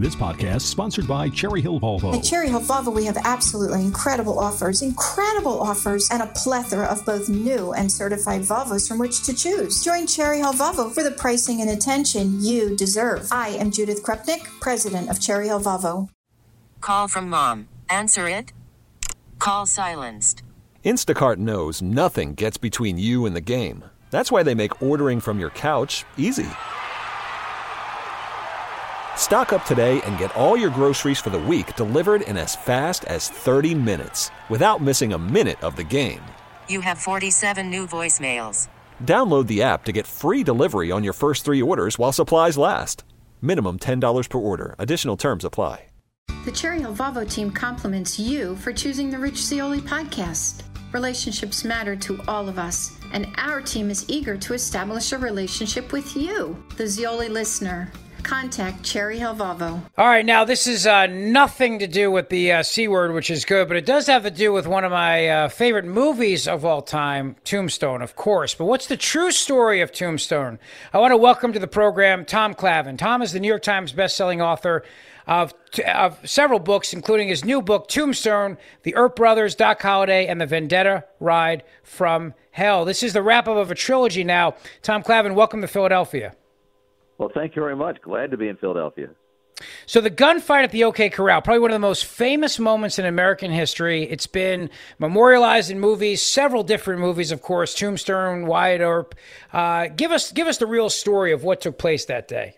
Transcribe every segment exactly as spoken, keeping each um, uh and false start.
This podcast is sponsored by Cherry Hill Volvo. At Cherry Hill Volvo, we have absolutely incredible offers, incredible offers, and a plethora of both new and certified Volvos from which to choose. Join Cherry Hill Volvo for the pricing and attention you deserve. I am Judith Krupnik, president of Cherry Hill Volvo. Call from mom. Answer it. Call silenced. Instacart knows nothing gets between you and the game. That's why they make ordering from your couch easy. Stock up today and get all your groceries for the week delivered in as fast as thirty minutes without missing a minute of the game. You have forty-seven new voicemails. Download the app to get free delivery on your first three orders while supplies last. Minimum ten dollars per order. Additional terms apply. The Cherry Hill Volvo team compliments you for choosing the Rich Zeoli podcast. Relationships matter to all of us, and our team is eager to establish a relationship with you, the Zeoli listener. Contact Cherry Hill Volvo. All right, now this is uh, nothing to do with the uh, C word, which is good, but it does have to do with one of my uh, favorite movies of all time, Tombstone, of course. But what's the true story of Tombstone? I want to welcome to the program Tom Clavin. Tom is the New York Times bestselling author of, of several books, including his new book, Tombstone, The Earp Brothers, Doc Holliday, and the Vendetta Ride from Hell. This is the wrap-up of a trilogy now. Tom Clavin, welcome to Philadelphia. Well, thank you very much. Glad to be in Philadelphia. So the gunfight at the OK Corral, probably one of the most famous moments in American history. It's been memorialized in movies, several different movies, of course, Tombstone, Wyatt Earp. Uh, give us give us the real story of what took place that day.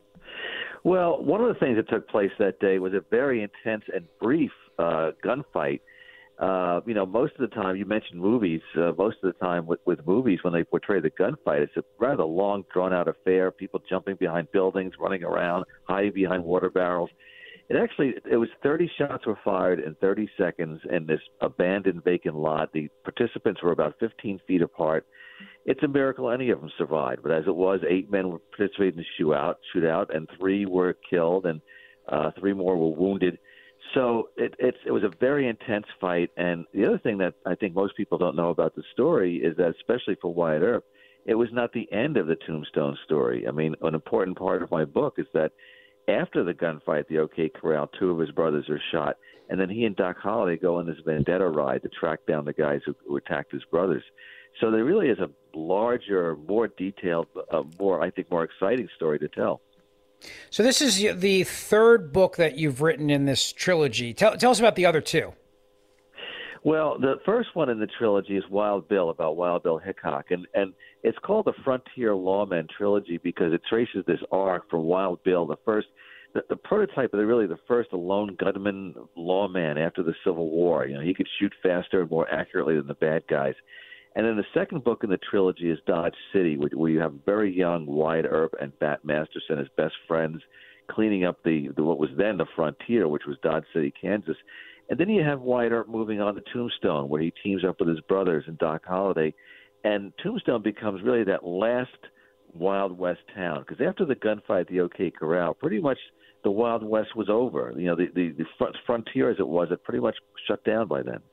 Well, one of the things that took place that day was a very intense and brief uh, gunfight. Uh, you know, most of the time, you mentioned movies, uh, most of the time with, with movies, when they portray the gunfight, it's a rather long, drawn-out affair, people jumping behind buildings, running around, hiding behind water barrels. It actually, it was thirty shots were fired in thirty seconds in this abandoned vacant lot. The participants were about fifteen feet apart. It's a miracle any of them survived, but as it was, eight men were participating in the shootout, shootout, and three were killed, and uh, three more were wounded. So it, it's, it was a very intense fight, and the other thing that I think most people don't know about the story is that, especially for Wyatt Earp, it was not the end of the Tombstone story. I mean, an important part of my book is that after the gunfight at the OK Corral, two of his brothers are shot, and then he and Doc Holliday go on this vendetta ride to track down the guys who, who attacked his brothers. So there really is a larger, more detailed, uh, more, I think, more exciting story to tell. So this is the third book that you've written in this trilogy. Tell, tell us about the other two. Well, the first one in the trilogy is Wild Bill, about Wild Bill Hickok. And, and it's called the Frontier Lawmen trilogy because it traces this arc from Wild Bill, the first, the, the prototype of the, really the first lone gunman lawman after the Civil War. You know, he could shoot faster and more accurately than the bad guys. And then the second book in the trilogy is Dodge City, where you have very young Wyatt Earp and Bat Masterson as best friends cleaning up the, the what was then the frontier, which was Dodge City, Kansas. And then you have Wyatt Earp moving on to Tombstone, where he teams up with his brothers and Doc Holliday. And Tombstone becomes really that last Wild West town, because after the gunfight at the OK Corral, pretty much the Wild West was over. You know, the, the, the frontier as it was, it pretty much shut down by then.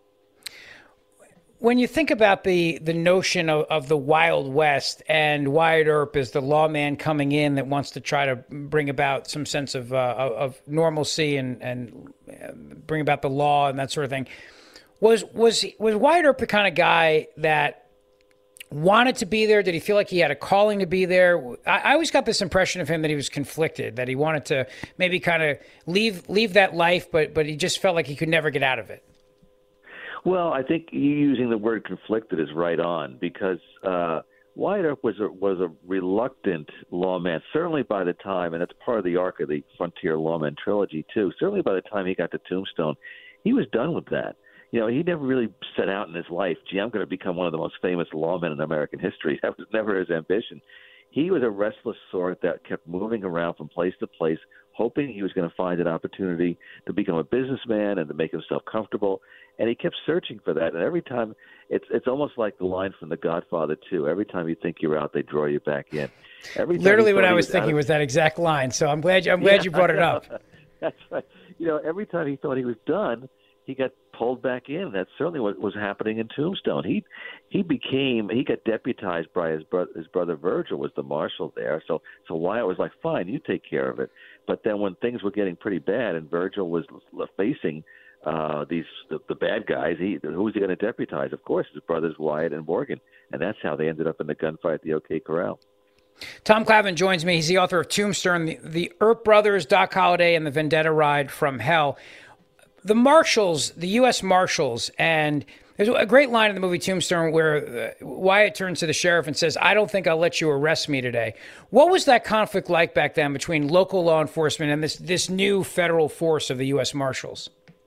When you think about the, the notion of, of the Wild West and Wyatt Earp as the lawman coming in that wants to try to bring about some sense of uh, of normalcy and, and bring about the law and that sort of thing, was was was Wyatt Earp the kind of guy that wanted to be there? Did he feel like he had a calling to be there? I, I always got this impression of him that he was conflicted, that he wanted to maybe kind of leave leave that life, but but he just felt like he could never get out of it. Well, I think you using the word conflicted is right on, because uh, Wyatt Earp was a, was a reluctant lawman, certainly by the time, and that's part of the arc of the Frontier Lawman trilogy too, certainly by the time he got to Tombstone, he was done with that. You know, he never really set out in his life, gee, I'm going to become one of the most famous lawmen in American history. That was never his ambition. He was a restless sort that kept moving around from place to place, hoping he was going to find an opportunity to become a businessman and to make himself comfortable. And he kept searching for that. And every time, it's it's almost like the line from The Godfather two. Every time you think you're out, they draw you back in. Every time Literally what I was, was thinking of, was that exact line. So I'm glad you, I'm glad yeah, you brought it up. That's right. You know, every time he thought he was done, he got pulled back in. That's certainly what was happening in Tombstone. He he became he got deputized by his brother. His brother Virgil was the marshal there. So so Wyatt was like, fine, you take care of it. But then when things were getting pretty bad and Virgil was facing uh, these the, the bad guys, he who was he going to deputize? Of course, his brothers Wyatt and Morgan, and that's how they ended up in the gunfight at the OK Corral. Tom Clavin joins me. He's the author of Tombstone, the, the Earp Brothers, Doc Holliday, and the Vendetta Ride from Hell. The Marshals, the U S Marshals, and there's a great line in the movie Tombstone where uh, Wyatt turns to the sheriff and says, I don't think I'll let you arrest me today. What was that conflict like back then between local law enforcement and this, this new federal force of the U S Marshals?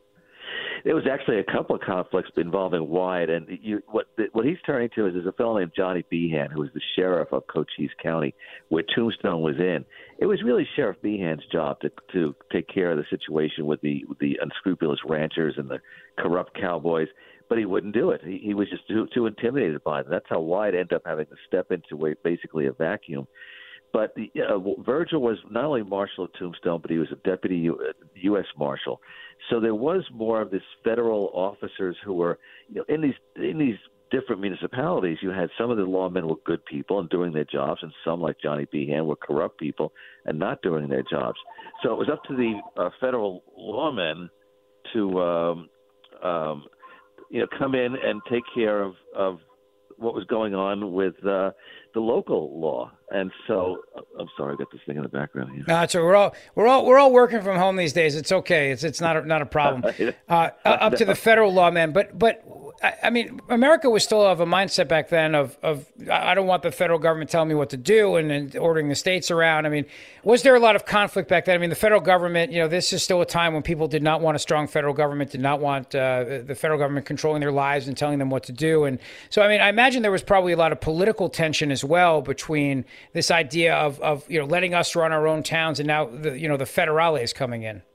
There was actually a couple of conflicts involving Wyatt, and you, what what he's turning to is there's a fellow named Johnny Behan, who was the sheriff of Cochise County, where Tombstone was in. It was really Sheriff Behan's job to to take care of the situation with the with the unscrupulous ranchers and the corrupt cowboys, but he wouldn't do it. He, he was just too, too intimidated by them. That's how Wyatt ended up having to step into a, basically a vacuum. But the, uh, Virgil was not only Marshal of Tombstone, but he was a deputy U, uh, U S Marshal. So there was more of this federal officers who were, you know, in these in these different municipalities. You had some of the lawmen were good people and doing their jobs, and some, like Johnny Behan, were corrupt people and not doing their jobs. So it was up to the uh, federal lawmen to, um, um, you know, come in and take care of, of what was going on with uh, the local law. And so, I'm sorry, I got this thing in the background here. No, so we're all we're all we're all working from home these days. It's okay. It's it's not a, not a problem. Uh, up to the federal law, man. But but I, I mean, America was still of a mindset back then of of I don't want the federal government telling me what to do and, and ordering the states around. I mean, was there a lot of conflict back then? I mean, the federal government, you know, this is still a time when people did not want a strong federal government, did not want uh, the federal government controlling their lives and telling them what to do. And so, I mean, I imagine there was probably a lot of political tension as well between this idea of, of you know, letting us run our own towns and now, the, you know, the federales coming in.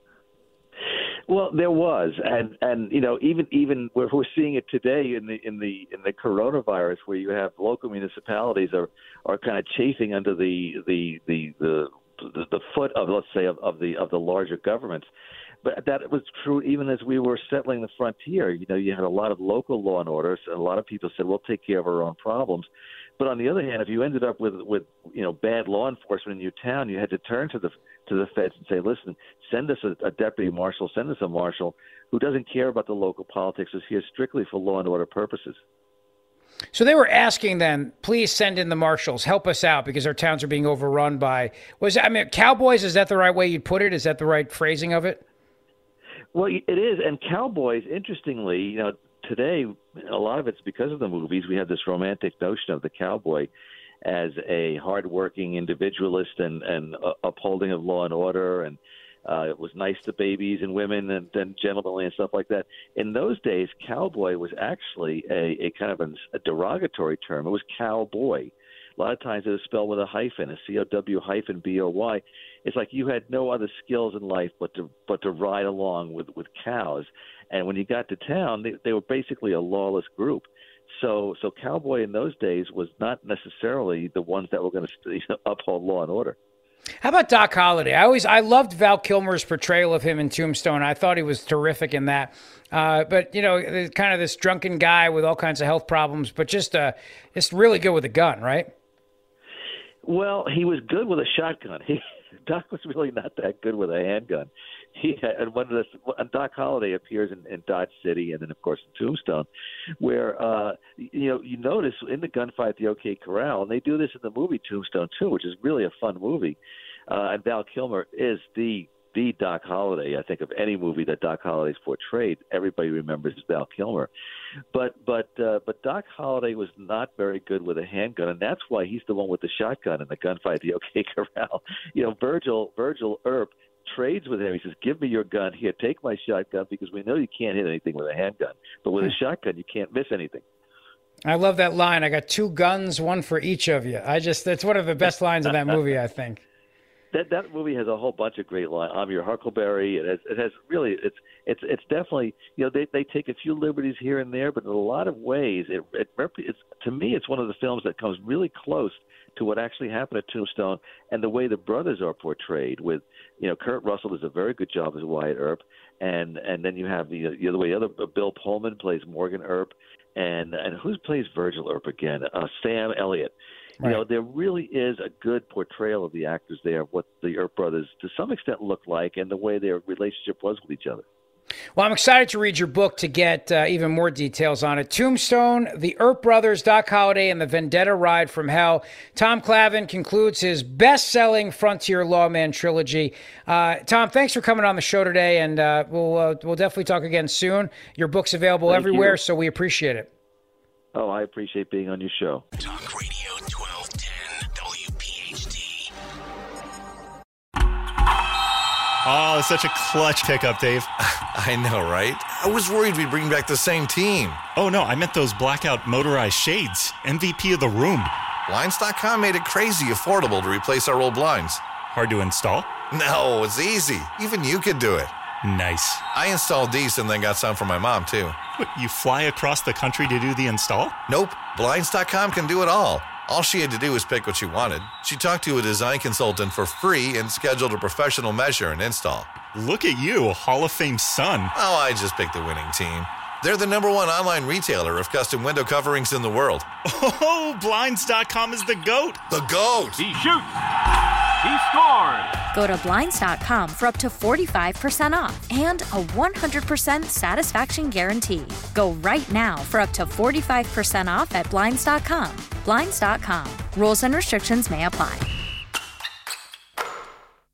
Well, there was, and and you know, even even we're, we're seeing it today in the in the in the coronavirus, where you have local municipalities are are kind of chafing under the the the the, the, the foot of, let's say, of, of the of the larger governments. But that was true even as we were settling the frontier. You know, you had a lot of local law and orders, and a lot of people said, "We'll take care of our own problems." But on the other hand, if you ended up with, with you know bad law enforcement in your town, you had to turn to the to the feds and say, "Listen, send us a, a deputy marshal, send us a marshal who doesn't care about the local politics, is here strictly for law and order purposes." So they were asking then, please send in the marshals, help us out because our towns are being overrun by. Was I mean cowboys? Is that the right way you'd put it? Is that the right phrasing of it? Well, it is, and cowboys. Interestingly, you know. Today, a lot of it's because of the movies. We have this romantic notion of the cowboy as a hardworking individualist and, and uh, upholding of law and order, and uh, it was nice to babies and women and, and gentlemanly and stuff like that. In those days, cowboy was actually a, a kind of a, a derogatory term. It was cowboy. A lot of times it was spelled with a hyphen, a C O W hyphen B O Y. It's like you had no other skills in life but to but to ride along with, with cows. And when you got to town, they, they were basically a lawless group. So so cowboy in those days was not necessarily the ones that were going to uphold law and order. How about Doc Holliday? I always I loved Val Kilmer's portrayal of him in Tombstone. I thought he was terrific in that. Uh, but you know, kind of this drunken guy with all kinds of health problems, but just uh, just really good with a gun, right? Well, he was good with a shotgun. He, Doc was really not that good with a handgun. He had, and one of the and Doc Holliday appears in, in Dodge City, and then of course in Tombstone, where uh, you know you notice in the gunfight at the OK Corral, and they do this in the movie Tombstone too, which is really a fun movie. Uh, and Val Kilmer is the the Doc Holliday. I think of any movie that Doc Holliday's portrayed, everybody remembers Val Kilmer. But but uh, but Doc Holliday was not very good with a handgun, and that's why he's the one with the shotgun in the gunfight at the OK Corral. You know, Virgil Virgil Earp trades with him. He says, "Give me your gun. Here, take my shotgun, because we know you can't hit anything with a handgun, but with a shotgun you can't miss anything." I love that line. I got two guns, one for each of you. I just that's one of the best lines in that movie, I think. That that movie has a whole bunch of great lines. I'm your Huckleberry. It has, it has really it's it's it's definitely, you know, they they take a few liberties here and there, but in a lot of ways it, it it's to me it's one of the films that comes really close to what actually happened at Tombstone and the way the brothers are portrayed. With, you know, Kurt Russell does a very good job as Wyatt Earp, and and then you have the the other way. The other Bill Pullman plays Morgan Earp, and and who plays Virgil Earp again? Uh, Sam Elliott. You know, there really is a good portrayal of the actors there, of what the Earp brothers, to some extent, look like, and the way their relationship was with each other. Well, I'm excited to read your book to get uh, even more details on it. Tombstone, The Earp Brothers, Doc Holliday, and the Vendetta Ride from Hell. Tom Clavin concludes his best-selling Frontier Lawman trilogy. Uh, Tom, thanks for coming on the show today, and uh, we'll uh, we'll definitely talk again soon. Your book's available Thank everywhere, you. so we appreciate it. Oh, I appreciate being on your show. Talk Radio twelve ten W P H T. Oh, it's such a clutch pickup, Dave. I know, right? I was worried we'd bring back the same team. Oh, no, I meant those blackout motorized shades. M V P of the room. Blinds dot com made it crazy affordable to replace our old blinds. Hard to install? No, it's easy. Even you could do it. Nice. I installed these and then got some for my mom, too. What, you fly across the country to do the install? Nope. Blinds dot com can do it all. All she had to do was pick what she wanted. She talked to a design consultant for free and scheduled a professional measure and install. Look at you, a Hall of Fame son. Oh, I just picked the winning team. They're the number one online retailer of custom window coverings in the world. Oh, Blinds dot com is the GOAT. The GOAT! He shoots! He scores! Go to Blinds dot com for up to forty-five percent off and a one hundred percent satisfaction guarantee. Go right now for up to forty-five percent off at Blinds dot com. Blinds dot com. Rules and restrictions may apply.